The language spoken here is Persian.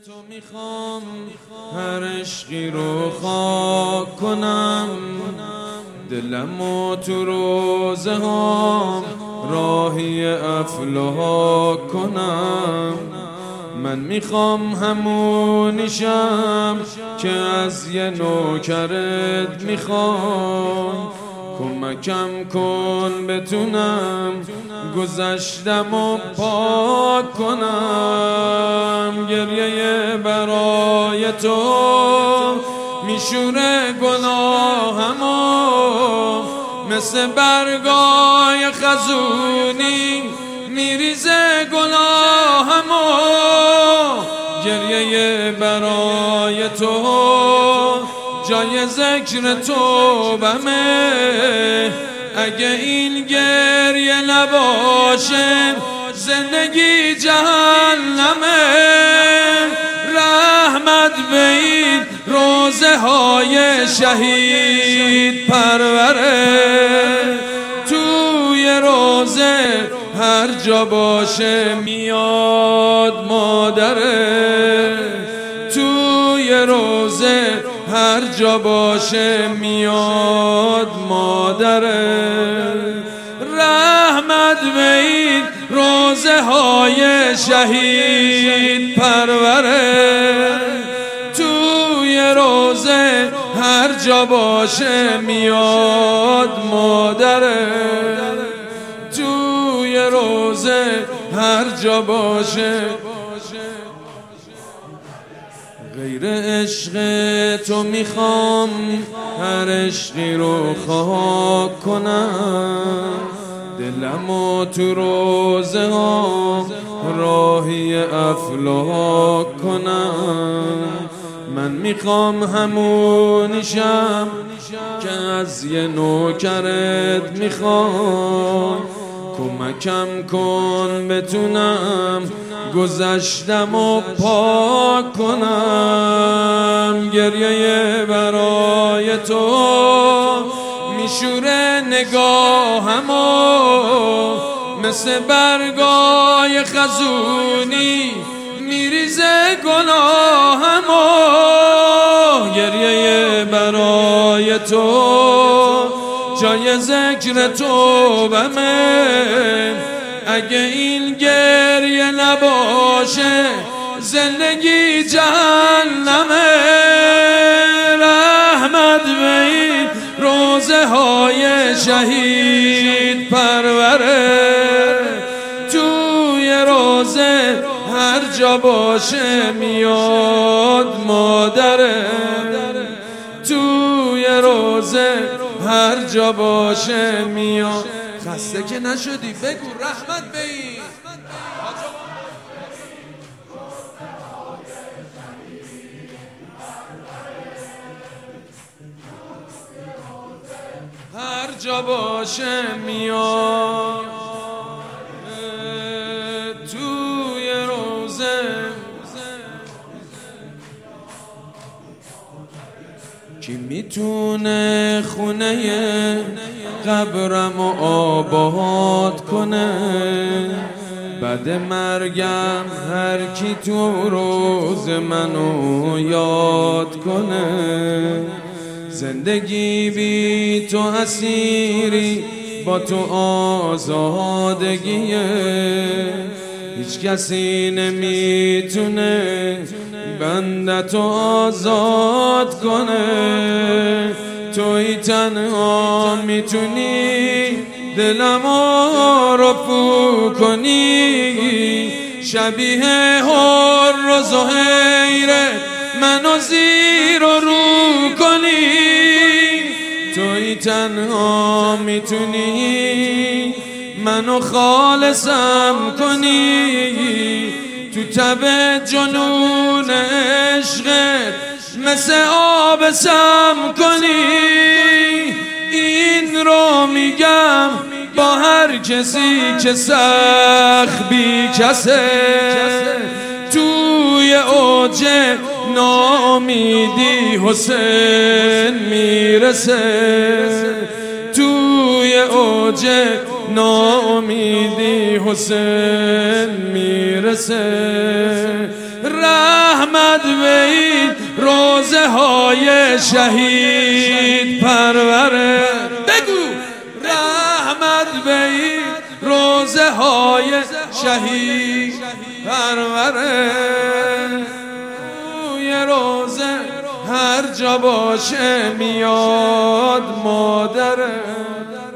تو میخوام هر عشقی رو خاک کنم، دلمو تو روزه ها راهی افلاک کنم. من میخوام همونیشم که از یه نوکرت میخوای، کمکم کن بتونم گذشتم و پاک کنم. گریه برای تو میشوره گناهمو، مثل برگای خزونی میریزه گناهمو. گریه برای تو جای ذکر توبمه، اگه این گریه نباشه زندگی جهنمه. رحمت به این روزه های شهید پروره، توی روزه هر جا باشه میاد مادره، توی روزه هر جا باشه میاد مادره. رحمت به این روزه های شهید پروره، توی روزه هر جا باشه میاد مادره، توی روزه هر جا باشه. غیر عشق تو میخوام هر عشقی رو خاک کنم، دلمو تو روزه ها راهی افلاک کنم. من میخوام همونیشم که از یه نوکرت میخوام، کمکم کن بتونم گذشتم و پاک کنم. گریه برای تو میشوره نگاهمو، مثل برگای خزونی میریزه گناهمو. گریه برای تو جای ذکر توبمه، اگه این گریه نباشه زندگی جهنمه. رحمت به این روزه های شهید پروره، توی روزه هر جا باشه میاد مادره، توی روزه هر جا باشه میاد. خسته که نشدی بگو رحمت به این هر جا باشه میاد، توی روزه. کی میتونه خونه قبرم و آباد کنه؟ بعد مرگم هر کی تو روز منو یاد کنه. زندگی بی تو اسیری، با تو آزادگیه. هیچ کسی نمیتونه بندتو آزاد کنه. توی تنها میتونی دلمو رفو کنی، شبیه حر و زهیره منو زیر و رو کنی. توی تنها میتونی منو خالصم کنی، تو تب جنون عشقت مثل آب سم کنی. این رو میگم با هر کسی که سخت بی کسه، توی اوج ناامیدی حسین میرسه، توی اوج ناامیدی حسین میرسه. رحمت های شهید پروره. بگو رحمت به این روزه های شهید پروره. یه روزه هر جا باشه میاد مادره.